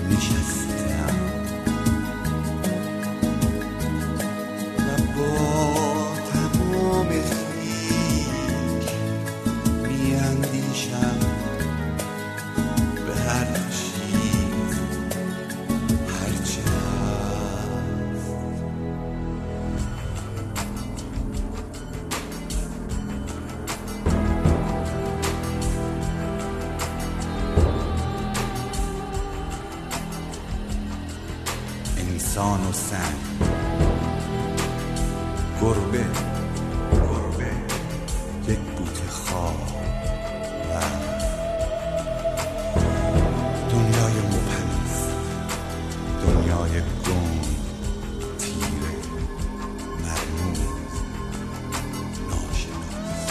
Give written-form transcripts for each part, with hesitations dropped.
نشستم و با تمام خویش میاندیشم به هر چیز هرچه هست. انسان و سنگ، گربه یک بوته خواب و دنیای مپلس، دنیای گم، تیره، مرموز، ناشناس.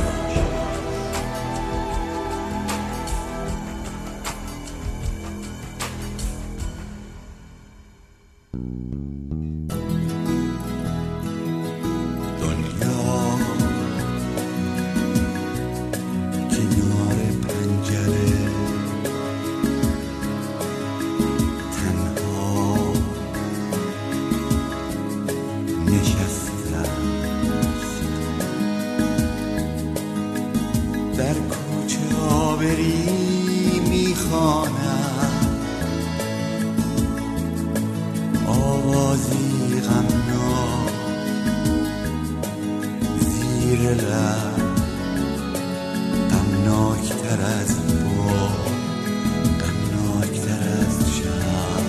دنیا کنار پنجره تنها نشسته است. در کوچه آبری میخوانم آوازی غمناک زیر لب، غمناکتر از باد، غمناکتر از شب.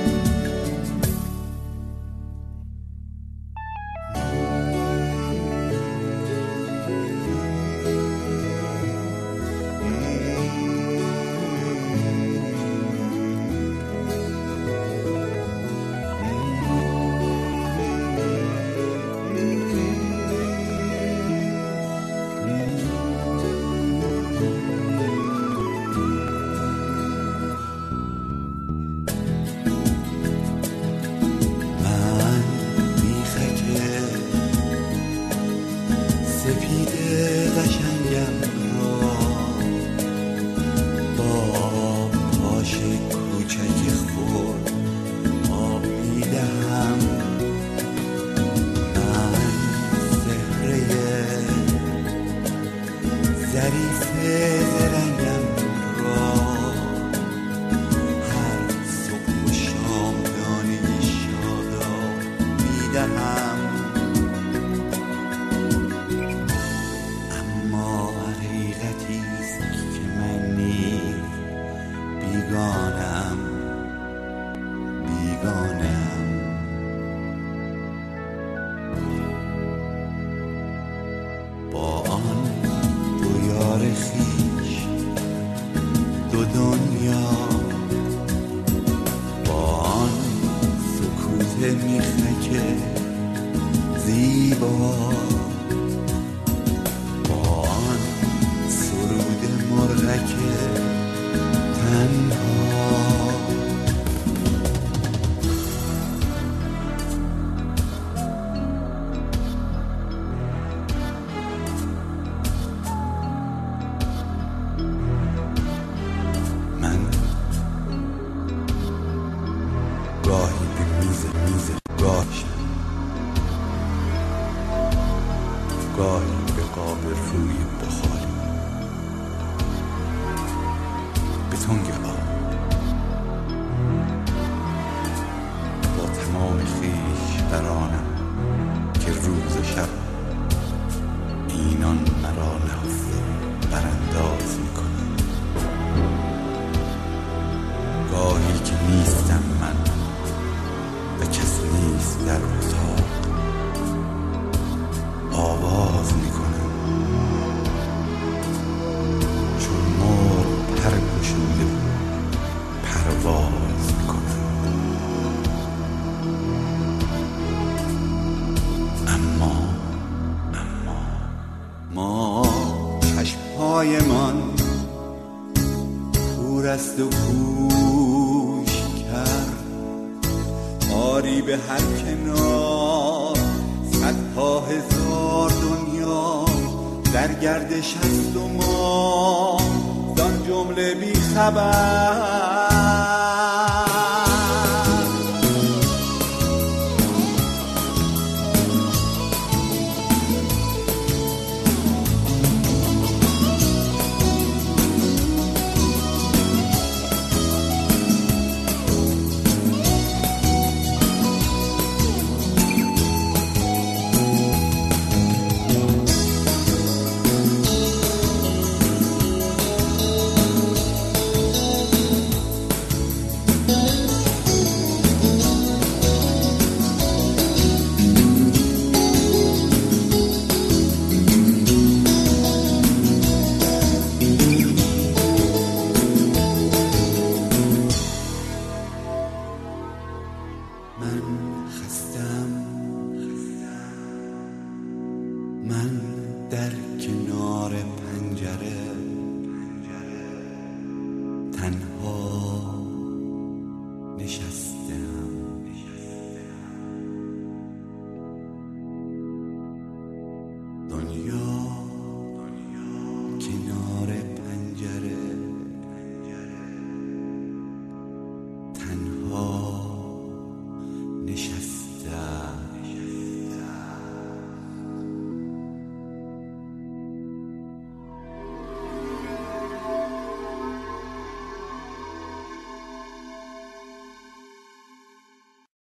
من میخک سپید قشنگم را با پاش کوچک خود آب میدهم. من زهره ظریف زرنگم را هر صبح و شام دانه شاداب میدهم. اما حقیقتی است که من نیز بیگانم. با آن دو یار خویش، دو دنیا، با آن سکوت میخک زیبا، با آن سرود مرغک تنها. من گاهی به میز گاشم، گاهی به قاب روی بخاری، به تنگ آب، با تمام خویش برانم که روز و شب اینان مرا نهفته برانداز میکنم. گاهی که نیستم من و کس نیست در اتاق، آواز میکنم چون مرغ پر گشوده پرواز میکنم. اما ما چشمهایمان کور است و گوش کرد، آری به هر کنار صدها هزار دنیا در گردش است و ما زان جمله بی خبر. نشسته